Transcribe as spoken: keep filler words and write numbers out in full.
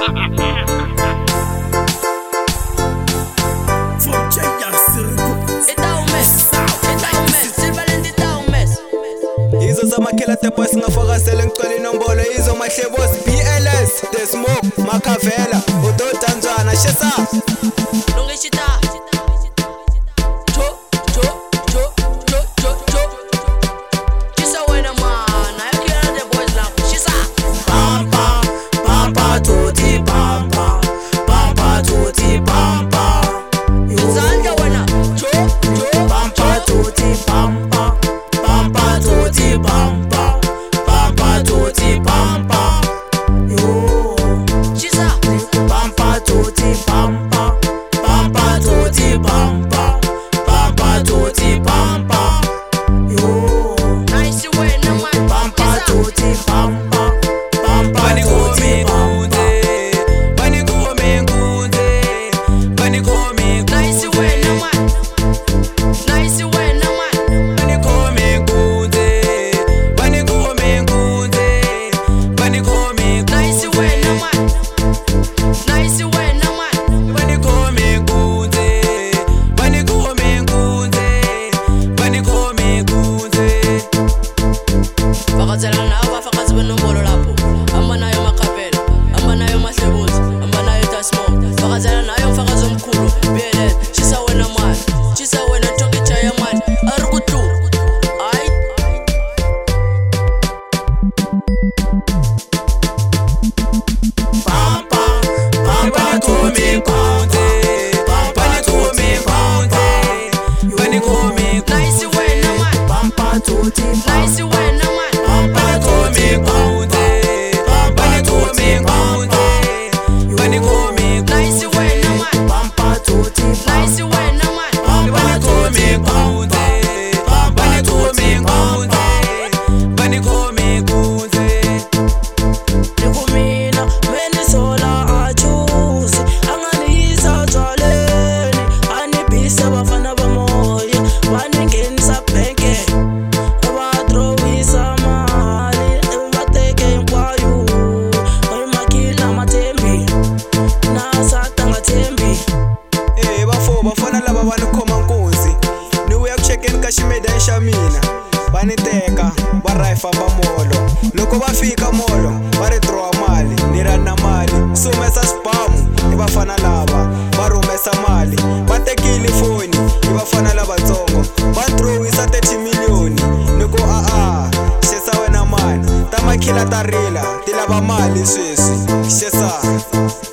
Izo zamakhela the boys ngafakazela ngicela inombolo izo mahle boss B L S The Smoke Makavela udodanjana shesa Longishita cho cho cho cho cho cho Chisa wena mana yakira the boys lapho shisa Pampa pampa tuti pampa pampa tuti pampa Izandla wena cho cho pampa tuti pampa pampa tuti pampa pampa tuti pampa yo Chisa pampa tuti pampa pampa tuti pampa pampa tuti pampa yo Nice wena man pampa tuti pampa pampa Bani tuti komi pampa kunze Bani komi kunze Bani komi Nice wena man Nice wena man Bani komi kunze Bani komi kunze Bani komi Nice wena man Nice wena man Bani komi kunze Bani komi kunze Bani komi kunze Fakazela nawo bafakazi benombolo lapho amba nayo makapela amba nayo mahlebozi amba nayo The Smoke fakazela nayo mfakazi omkhulu B L S chisa wena man chisa wena toki chaya man arikutu ay pampa pampa tuti pampa pampa tuti pampa Bani komi nice wena man pampa tuti nice pampa wena man pampa tuti pampa pampa tuti pampa Bani komi nice wena man pampa tuti nice pampa wena man pampa tuti pampa pampa tuti pampa Bani komi kunze Nikumina menisola achuzi anganisa tshwaleni anibisa bafana bamoya baningenisa bhenke abatrowisa mali bateke hinkwayo mayimakila mathembi nasata ngathembi Eh bafo bafana lava va ni khoma nkunzi ni vuya ku chekeni ka ximedani xa mina va ni teka va ra hi famba molo loko va fika molo va ri throwa mali ni ra na mali si humesa xibamu hi vafana lava va rhumesa mali va tekile foni hi vafana lavatsongo va throwisa thirty miliyoni ni ku a-a xesa wena mani ta makhila ta rila ti lava mali sweswi xesa